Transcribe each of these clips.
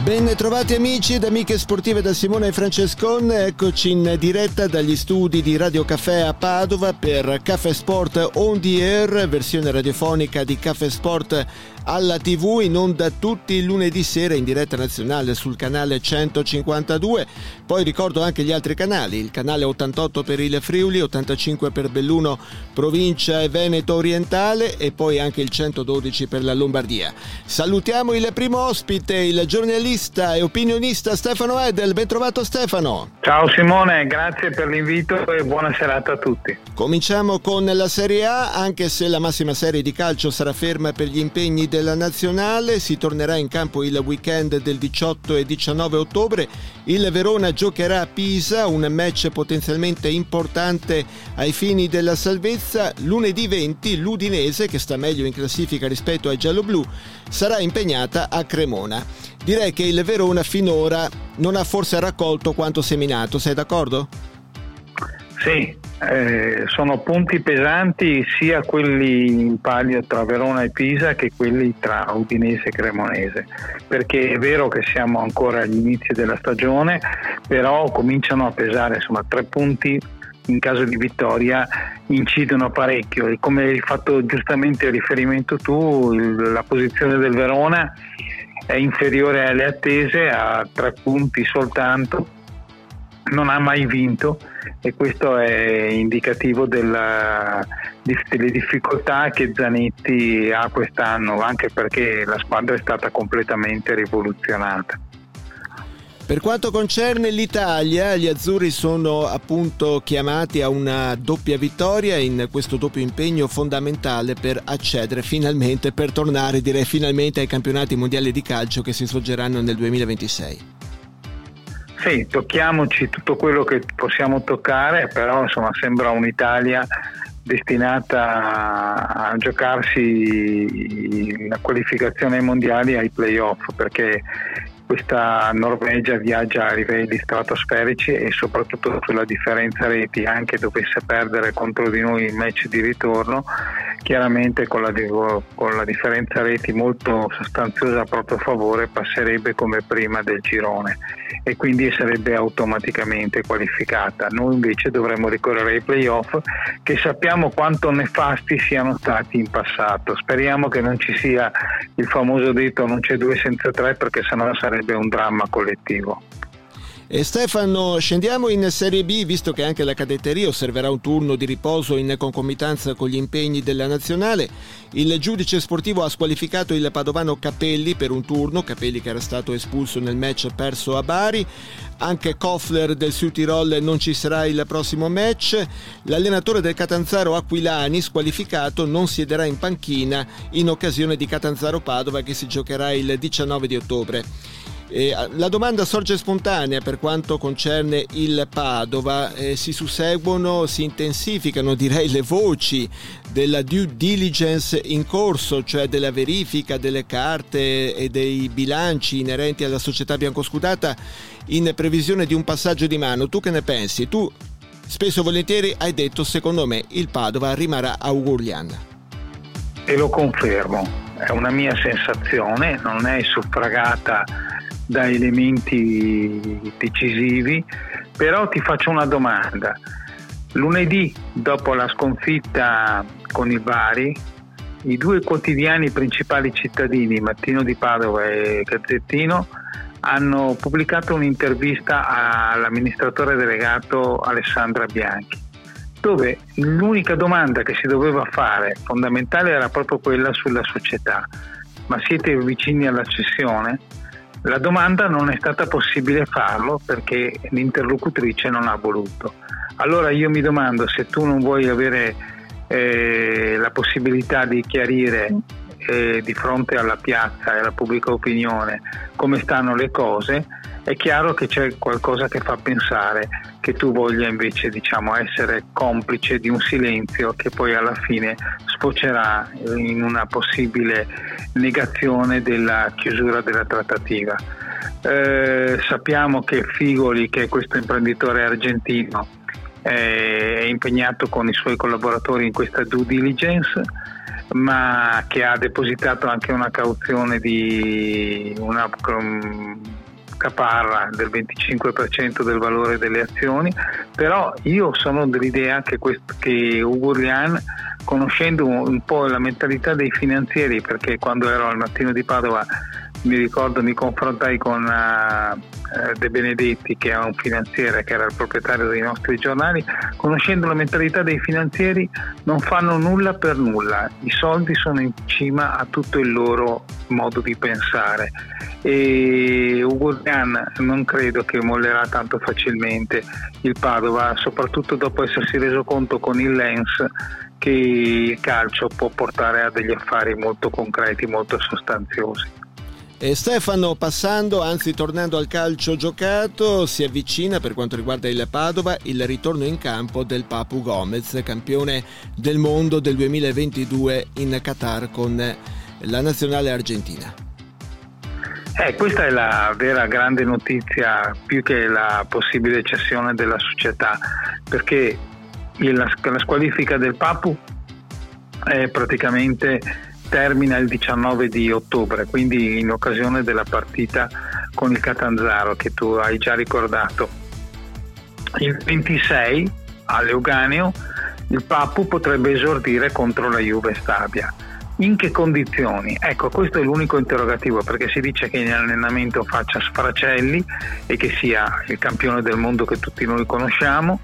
Ben trovati amici ed amiche sportive da Simone Francescon, eccoci in diretta dagli studi di Radio Caffè a Padova per Caffè Sport On The Air, versione radiofonica di Caffè Sport alla TV, in onda tutti i lunedì sera in diretta nazionale sul canale 152. Poi ricordo anche gli altri canali: il canale 88 per il Friuli, 85 per Belluno, provincia e Veneto orientale, e poi anche il 112 per la Lombardia. Salutiamo il primo ospite, il giornalista e opinionista Stefano Edel. Ben trovato Stefano. Ciao Simone, grazie per l'invito e buona serata a tutti. Cominciamo con la Serie A, anche se la massima serie di calcio sarà ferma per gli impegni della nazionale. Si tornerà in campo il weekend del 18 e 19 ottobre. Il Verona giocherà a Pisa, un match potenzialmente importante ai fini della salvezza. Lunedì 20 l'Udinese, che sta meglio in classifica rispetto ai gialloblu, sarà impegnata a Cremona. Direi che il Verona finora non ha forse raccolto quanto seminato, sei d'accordo? Sì, sono punti pesanti sia quelli in palio tra Verona e Pisa che quelli tra Udinese e Cremonese, perché è vero che siamo ancora agli inizi della stagione, però cominciano a pesare, insomma 3 punti in caso di vittoria incidono parecchio, e come hai fatto giustamente riferimento tu, la posizione del Verona è inferiore alle attese, a 3 punti soltanto, non ha mai vinto, e questo è indicativo delle difficoltà che Zanetti ha quest'anno, anche perché la squadra è stata completamente rivoluzionata. Per quanto concerne l'Italia, gli azzurri sono appunto chiamati a una doppia vittoria in questo doppio impegno fondamentale per accedere finalmente, per tornare finalmente ai campionati mondiali di calcio che si svolgeranno nel 2026. Sì, tocchiamoci tutto quello che possiamo toccare, però insomma sembra un'Italia destinata a giocarsi la qualificazione ai mondiali, ai playoff, perché questa Norvegia viaggia a livelli stratosferici, e soprattutto sulla differenza reti, anche dovesse perdere contro di noi il match di ritorno, chiaramente con la differenza reti molto sostanziosa a proprio favore passerebbe come prima del girone e quindi sarebbe automaticamente qualificata. Noi invece dovremmo ricorrere ai playoff, che sappiamo quanto nefasti siano stati in passato. Speriamo che non ci sia il famoso detto non c'è 2 senza 3, perché sennò sarebbe un dramma collettivo. E Stefano, scendiamo in Serie B, visto che anche la cadetteria osserverà un turno di riposo in concomitanza con gli impegni della nazionale. Il giudice sportivo ha squalificato il padovano Capelli per un turno, Capelli che era stato espulso nel match perso a Bari. Anche Koffler del Südtirol non ci sarà il prossimo match. L'allenatore del Catanzaro Aquilani, squalificato, non siederà in panchina in occasione di Catanzaro-Padova, che si giocherà il 19 di ottobre. La domanda sorge spontanea per quanto concerne il Padova. Si susseguono, si intensificano direi le voci della due diligence in corso, cioè della verifica delle carte e dei bilanci inerenti alla società biancoscudata in previsione di un passaggio di mano. Tu che ne pensi? Tu spesso e volentieri hai detto secondo me il Padova rimarrà a Ugurlian. E lo confermo, è una mia sensazione, non è suffragata da elementi decisivi, però ti faccio una domanda. Lunedì, dopo la sconfitta con il Bari, i 2 quotidiani principali cittadini, Mattino di Padova e Gazzettino, hanno pubblicato un'intervista all'amministratore delegato Alessandra Bianchi, dove l'unica domanda che si doveva fare, fondamentale, era proprio quella sulla società. Ma siete vicini alla cessione? La domanda non è stata possibile farlo perché l'interlocutrice non ha voluto. Allora io mi domando, se tu non vuoi avere la possibilità di chiarire di fronte alla piazza e alla pubblica opinione come stanno le cose, è chiaro che c'è qualcosa che fa pensare che tu voglia invece essere complice di un silenzio che poi alla fine sfocerà in una possibile negazione della chiusura della trattativa. Sappiamo che Figoli, che è questo imprenditore argentino, è impegnato con i suoi collaboratori in questa due diligence, ma che ha depositato anche una cauzione di accaparra del 25% del valore delle azioni, però io sono dell'idea che Ugo Urlian, conoscendo un po' la mentalità dei finanzieri, perché quando ero al Mattino di Padova mi ricordo mi confrontai con De Benedetti, che è un finanziere, che era il proprietario dei nostri giornali. Conoscendo la mentalità dei finanzieri, non fanno nulla per nulla, i soldi sono in cima a tutto il loro modo di pensare, e Ugo Urlian non credo che mollerà tanto facilmente il Padova, soprattutto dopo essersi reso conto con il Lens che il calcio può portare a degli affari molto concreti, molto sostanziosi. E Stefano, tornando al calcio giocato, si avvicina per quanto riguarda il Padova il ritorno in campo del Papu Gomez, campione del mondo del 2022 in Qatar con la nazionale argentina. Questa è la vera grande notizia, più che la possibile cessione della società, perché la squalifica del Papu è praticamente termina il 19 di ottobre, quindi in occasione della partita con il Catanzaro che tu hai già ricordato. Il 26 a Leuganeo il Papu potrebbe esordire contro la Juve Stabia. In che condizioni? Ecco, questo è l'unico interrogativo, perché si dice che in allenamento faccia sfracelli e che sia il campione del mondo che tutti noi conoscevamo,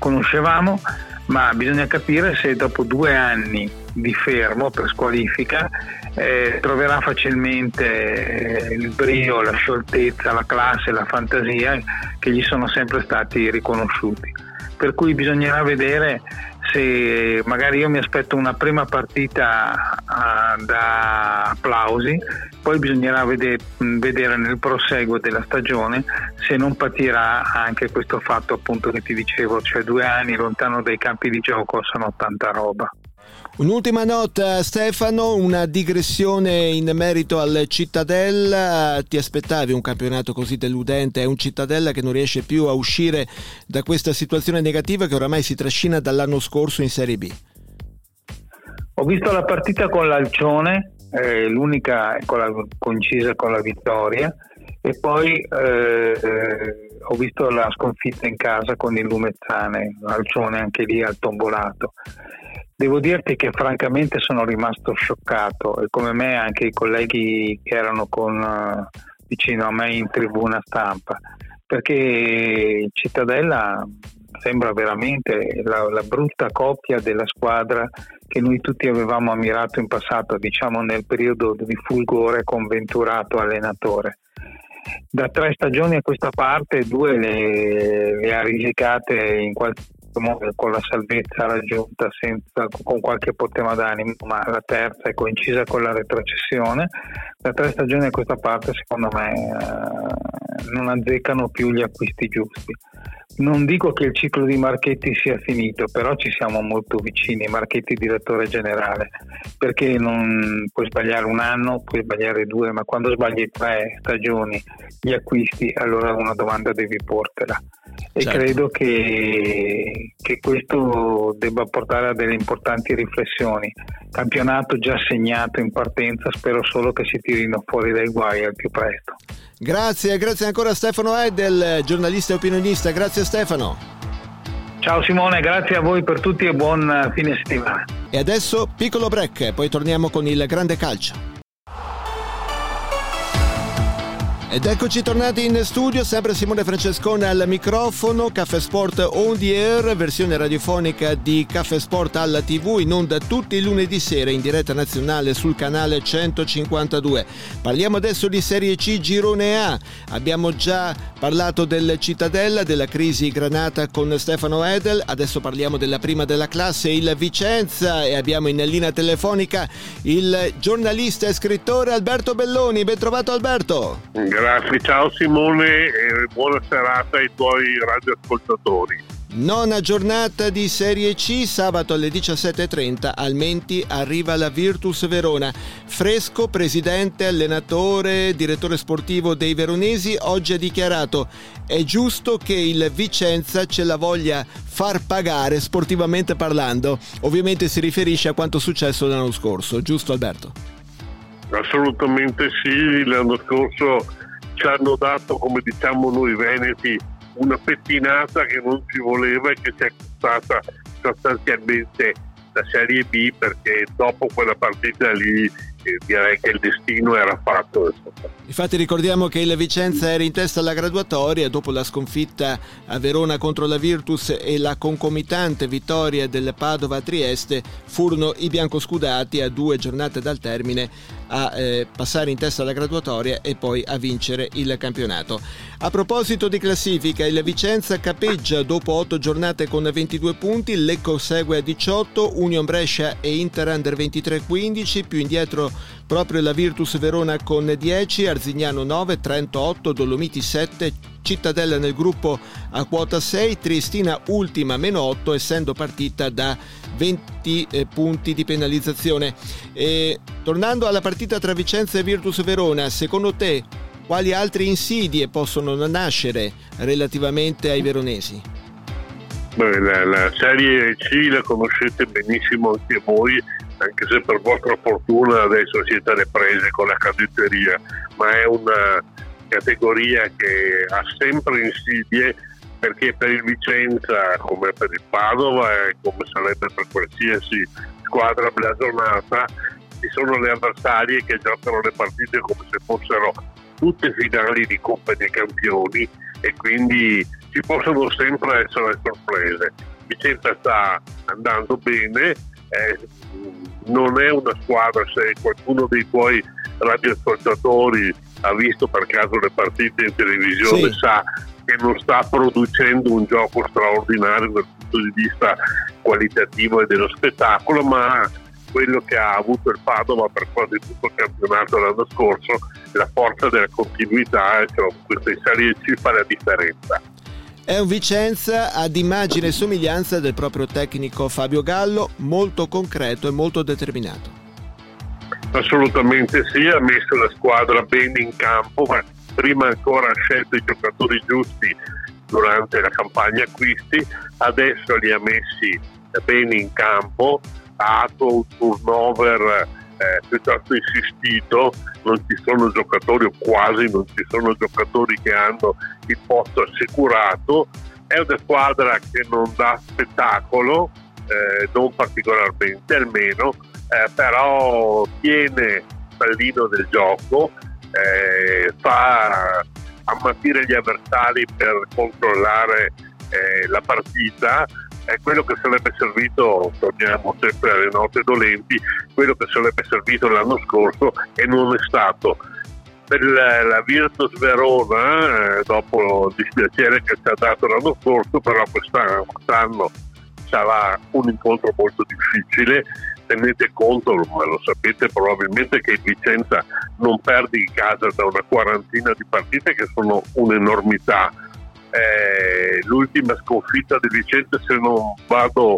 ma bisogna capire se dopo 2 anni di fermo per squalifica troverà facilmente il brio, la scioltezza, la classe, la fantasia che gli sono sempre stati riconosciuti. Per cui bisognerà vedere se magari io mi aspetto una prima partita da applausi, poi bisognerà vedere nel proseguo della stagione se non patirà anche questo fatto appunto che ti dicevo, cioè 2 anni lontano dai campi di gioco sono tanta roba. Un'ultima nota, Stefano, una digressione in merito al Cittadella. Ti aspettavi un campionato così deludente? È un Cittadella che non riesce più a uscire da questa situazione negativa che oramai si trascina dall'anno scorso in Serie B. Ho visto la partita con l'Alcione, l'unica coincisa con la vittoria, e poi ho visto la sconfitta in casa con il Lumezzane, l'Alcione anche lì al tombolato. Devo dirti che francamente sono rimasto scioccato, e come me anche i colleghi che erano vicino a me in tribuna stampa, perché Cittadella sembra veramente la brutta coppia della squadra che noi tutti avevamo ammirato in passato, diciamo nel periodo di fulgore con Venturato allenatore. Da 3 stagioni a questa parte 2 le ha risicate in qualche modo con la salvezza raggiunta con qualche potema d'animo, ma la terza è coincisa con la retrocessione. Da 3 stagioni a questa parte secondo me non azzeccano più gli acquisti giusti. Non dico che il ciclo di Marchetti sia finito, però ci siamo molto vicini. Marchetti direttore generale, perché non puoi sbagliare un anno, puoi sbagliare 2, ma quando sbagli 3 stagioni gli acquisti, allora una domanda devi portela. E certo, credo che questo debba portare a delle importanti riflessioni. Campionato già segnato in partenza, spero solo che si tirino fuori dai guai al più presto. Grazie ancora a Stefano Edel, giornalista e opinionista. Grazie Stefano. Ciao Simone, grazie a voi per tutti e buon fine settimana. E adesso piccolo break, poi torniamo con il grande calcio. Ed eccoci tornati in studio, sempre Simone Francescone al microfono. Caffè Sport on the air, versione radiofonica di Caffè Sport alla TV, in onda tutti i lunedì sera in diretta nazionale sul canale 152. Parliamo adesso di Serie C Girone A. Abbiamo già parlato del Cittadella, della crisi granata con Stefano Edel, adesso parliamo della prima della classe, il Vicenza, e abbiamo in linea telefonica il giornalista e scrittore Alberto Belloni. Ben trovato Alberto. Grazie, ciao Simone e buona serata ai tuoi radioascoltatori. 9ª giornata di Serie C, sabato alle 17:30 al Menti arriva la Virtus Verona. Fresco, presidente, allenatore, direttore sportivo dei veronesi, oggi ha dichiarato: è giusto che il Vicenza ce la voglia far pagare sportivamente parlando. Ovviamente si riferisce a quanto successo l'anno scorso, giusto Alberto? Assolutamente sì, l'anno scorso ci hanno dato, come diciamo noi veneti, una pettinata che non ci voleva e che ci è costata sostanzialmente la Serie B, perché dopo quella partita lì direi che il destino era fatto. Infatti ricordiamo che il Vicenza era in testa alla graduatoria dopo la sconfitta a Verona contro la Virtus e la concomitante vittoria del Padova a Trieste. Furono i biancoscudati a 2 giornate dal termine a passare in testa alla graduatoria e poi a vincere il campionato. A proposito di classifica, il Vicenza capeggia dopo 8 giornate con 22 punti, Lecco segue a 18, Union Brescia e Inter Under 23-15, più indietro proprio la Virtus Verona con 10, Arzignano 9, Trento 8, Dolomiti 7, Cittadella nel gruppo a quota 6, Triestina ultima meno 8, essendo partita da 20 punti di penalizzazione. E tornando alla partita tra Vicenza e Virtus Verona, secondo te quali altre insidie possono nascere relativamente ai veronesi? Beh, la Serie C la conoscete benissimo anche voi, anche se per vostra fortuna adesso siete alle prese con la cadetteria, ma è una categoria che ha sempre insidie, perché per il Vicenza, come per il Padova e come sarebbe per qualsiasi squadra blasonata, ci sono le avversarie che giocano le partite come se fossero tutte finali di Coppa dei Campioni, e quindi ci possono sempre essere sorprese. Vicenza sta andando bene, non è una squadra, se qualcuno dei tuoi radioascoltatori ha visto per caso le partite in televisione, sì, sa che non sta producendo un gioco straordinario dal punto di vista qualitativo e dello spettacolo, ma quello che ha avuto il Padova per quasi tutto il campionato l'anno scorso, la forza della continuità, cioè questa Serie C fa la differenza. È un Vicenza ad immagine e somiglianza del proprio tecnico Fabio Gallo, molto concreto e molto determinato. Assolutamente sì, ha messo la squadra bene in campo, ma prima ancora ha scelto i giocatori giusti durante la campagna acquisti, adesso li ha messi bene in campo, ha fatto un turnover piuttosto insistito, non ci sono giocatori, o quasi non ci sono giocatori che hanno il posto assicurato. È una squadra che non dà spettacolo, non particolarmente almeno, però tiene il pallino del gioco, fa ammattire gli avversari per controllare la partita. È quello che sarebbe servito, torniamo sempre alle note dolenti, quello che sarebbe servito l'anno scorso e non è stato. Per la Virtus Verona, dopo il dispiacere che ci ha dato l'anno scorso, però quest'anno sarà un incontro molto difficile. Tenete conto, ma lo sapete probabilmente, che il Vicenza non perde in casa da una quarantina di partite, che sono un'enormità. L'ultima sconfitta di Vicenza, se non vado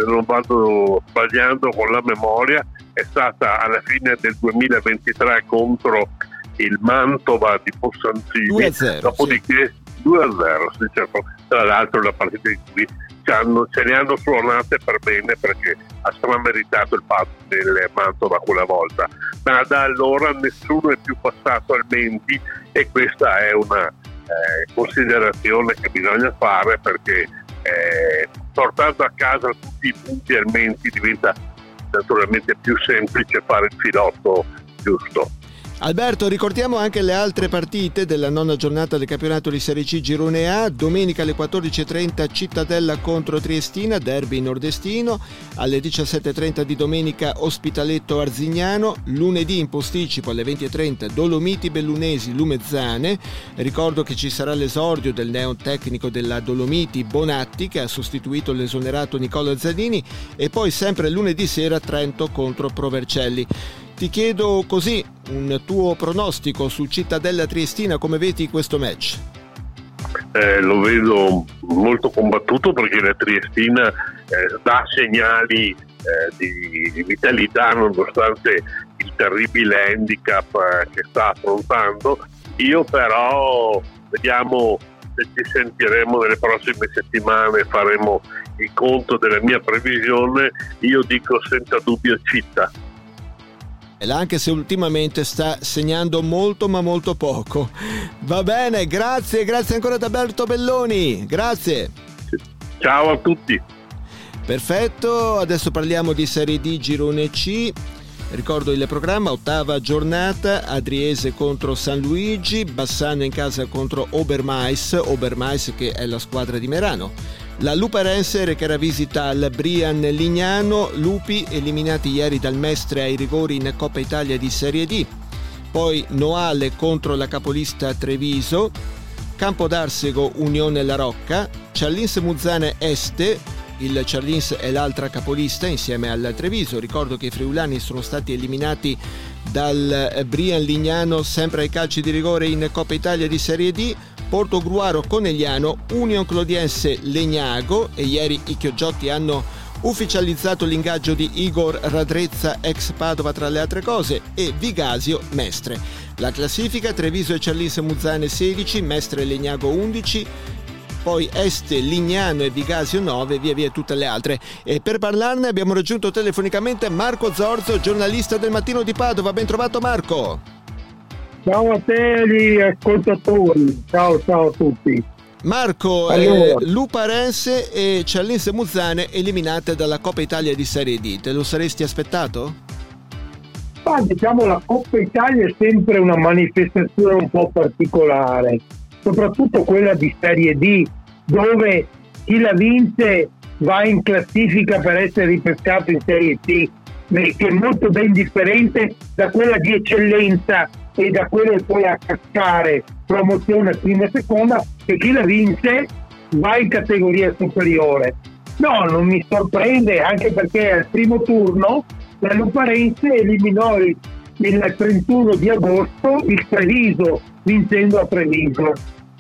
sbagliando con la memoria, è stata alla fine del 2023 contro il Mantova di Possanzini, 2-0, dopodiché sì. 2-0, sì, certo. Tra l'altro la partita in cui ce le hanno suonate per bene, perché ha strameritato il fatto del Mantova quella volta, ma da allora nessuno è più passato al Menti, e questa è una considerazione che bisogna fare, perché portando a casa tutti i punti al Menti diventa naturalmente più semplice fare il filotto giusto. Alberto, ricordiamo anche le altre partite della nona giornata del campionato di Serie C Girone A. Domenica alle 14.30 Cittadella contro Triestina, derby nordestino. Alle 17.30 di domenica Ospitaletto Arzignano. Lunedì in posticipo alle 20.30 Dolomiti Bellunesi Lumezzane. Ricordo che ci sarà l'esordio del neotecnico della Dolomiti Bonatti, che ha sostituito l'esonerato Nicola Zanini, e poi sempre lunedì sera Trento contro Provercelli. Ti chiedo così un tuo pronostico su Cittadella Triestina, come vedi questo match? Lo vedo molto combattuto, perché la Triestina dà segnali di vitalità nonostante il terribile handicap che sta affrontando. Io però, vediamo se ci sentiremo nelle prossime settimane, faremo il conto della mia previsione. Io dico senza dubbio Città. anche se ultimamente sta segnando molto ma molto poco. Va bene, grazie ancora ad Alberto Belloni, grazie. Ciao a tutti. Perfetto, adesso parliamo di Serie D Girone C. Ricordo il programma: ottava giornata, Adriese contro San Luigi, Bassano in casa contro Obermais che è la squadra di Merano. La Luparense recherà visita al Brian Lignano, Lupi eliminati ieri dal Mestre ai rigori in Coppa Italia di Serie D. Poi Noale contro la capolista Treviso, Campodarsego Unione La Rocca, Ciallinse Muzzane Este. Il Ciallinse è l'altra capolista insieme al Treviso. Ricordo che i friulani sono stati eliminati dal Brian Lignano sempre ai calci di rigore in Coppa Italia di Serie D. Portogruaro Conegliano, Union Clodiense Legnago, e ieri i Chiogiotti hanno ufficializzato l'ingaggio di Igor Radrezza ex Padova tra le altre cose, e Vigasio Mestre. La classifica: Treviso e Ciallinse Muzzane 16, Mestre e Legnago 11, poi Este, Lignano e Vigasio 9, via tutte le altre. E per parlarne abbiamo raggiunto telefonicamente Marco Zorzo, giornalista del Mattino di Padova. Ben trovato, Marco. Ciao a te e agli ascoltatori, ciao a tutti. Marco, allora, Luparense e Ciallinse Muzzane eliminate dalla Coppa Italia di Serie D, te lo saresti aspettato? Diciamo, la Coppa Italia è sempre una manifestazione un po' particolare, soprattutto quella di Serie D, dove chi la vince va in classifica per essere ripescato in Serie C, che è molto ben differente da quella di eccellenza e da quella che poi a cascare promozione prima e seconda, che chi la vince va in categoria superiore. No, non mi sorprende, anche perché al primo turno la Luparense eliminò il 31 di agosto il Treviso, vincendo a Treviso.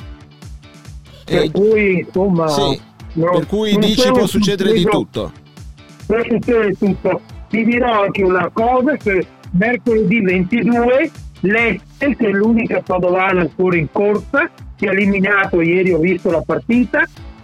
Per cui insomma sì, per cui dici può succedere di tutto. Può succedere di tutto. Ti dirò anche una cosa, che mercoledì 22 l'Este, che è l'unica padovana ancora in corsa, che ha eliminato, ieri ho visto la partita,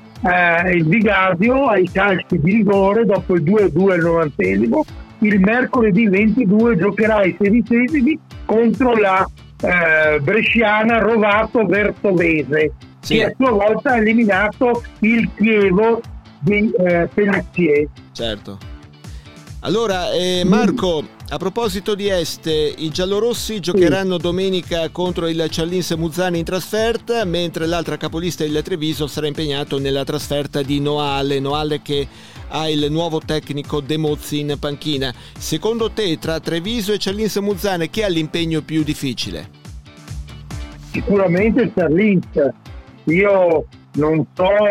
il Vigasio ai calci di rigore dopo il 2-2 al 90°. Il mercoledì 22 giocherà ai 16esimi contro la bresciana Rovato Vertovese, sì, che a sua volta ha eliminato il Chievo di Pelletier. Certo. Allora, Marco, a proposito di Este, i giallorossi giocheranno domenica contro il Ciallinse Muzzane in trasferta, mentre l'altra capolista, il Treviso, sarà impegnato nella trasferta di Noale che ha il nuovo tecnico De Mozzi in panchina. Secondo te, tra Treviso e Ciallinse Muzzane, chi ha l'impegno più difficile? Sicuramente il Ciallinse. Io non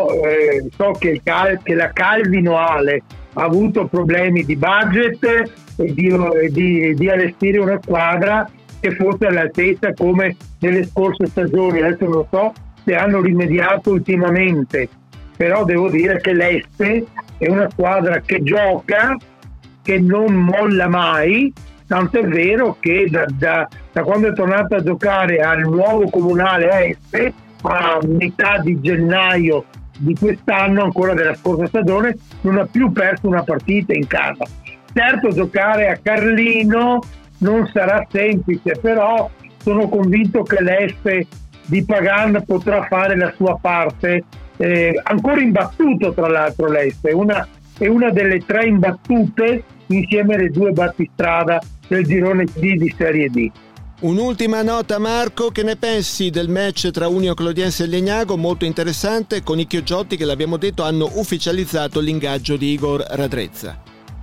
so che la Calvi Noale ha avuto problemi di budget e di allestire una squadra che fosse all'altezza come nelle scorse stagioni. Adesso non so se hanno rimediato ultimamente, però devo dire che l'Este è una squadra che gioca, che non molla mai, tant'è vero che da quando è tornata a giocare al nuovo comunale Este, a metà di gennaio di quest'anno, ancora della scorsa stagione, non ha più perso una partita in casa. Certo, giocare a Carlino non sarà semplice, però sono convinto che l'Este di Pagan potrà fare la sua parte, ancora imbattuto tra l'altro l'Este, è una delle 3 imbattute insieme alle 2 battistrada del girone D di Serie D. Un'ultima nota, Marco, che ne pensi del match tra Union Clodiense e Legnago? Molto interessante, con i Chiogiotti che, l'abbiamo detto, hanno ufficializzato l'ingaggio di Igor Radrezza.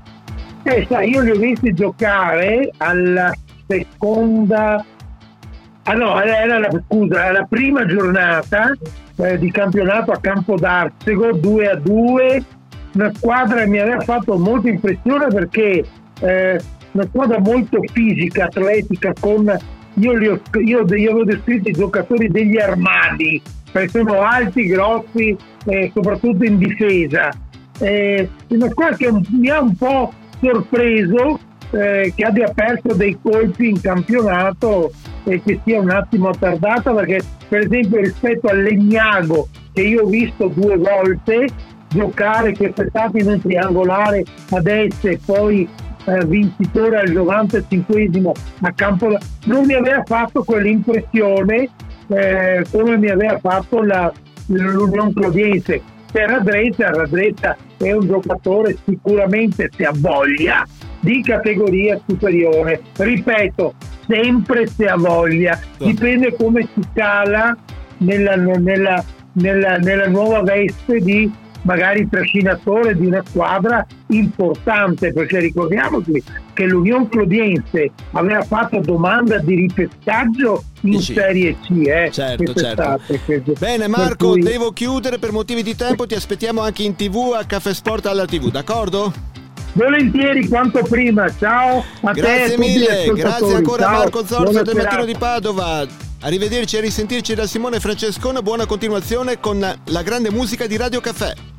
Io li ho visti giocare alla seconda, alla prima giornata di campionato a Campodarsego, 2-2, una squadra che mi aveva fatto molta impressione perché una squadra molto fisica, atletica, io avevo descritto i giocatori degli armadi, perché sono alti, grossi, soprattutto in difesa. Una squadra che mi ha un po' sorpreso, che abbia perso dei colpi in campionato e che sia un attimo attardata, perché per esempio rispetto al Legnago, che io ho visto 2 volte giocare, che è stato in un triangolare a destra e poi vincitore al 95esimo a Campobasso, non mi aveva fatto quell'impressione come mi aveva fatto l'Unione Clodiense. Per Radretta è un giocatore sicuramente, se ha voglia, di categoria superiore, ripeto, sempre se ha voglia, dipende come si cala nella nuova veste di magari trascinatore di una squadra importante, perché ricordiamoci che l'Unione Clodiense aveva fatto domanda di ripescaggio in Serie C. Certo. Bene Marco, devo chiudere per motivi di tempo, ti aspettiamo anche in TV a Caffè Sport alla TV, d'accordo? Volentieri, quanto prima. Ciao a grazie te, mille, grazie ancora. Ciao. Marco Zorzi del Mattino di Padova. Arrivederci e risentirci da Simone Francescone, buona continuazione con la grande musica di Radio Caffè.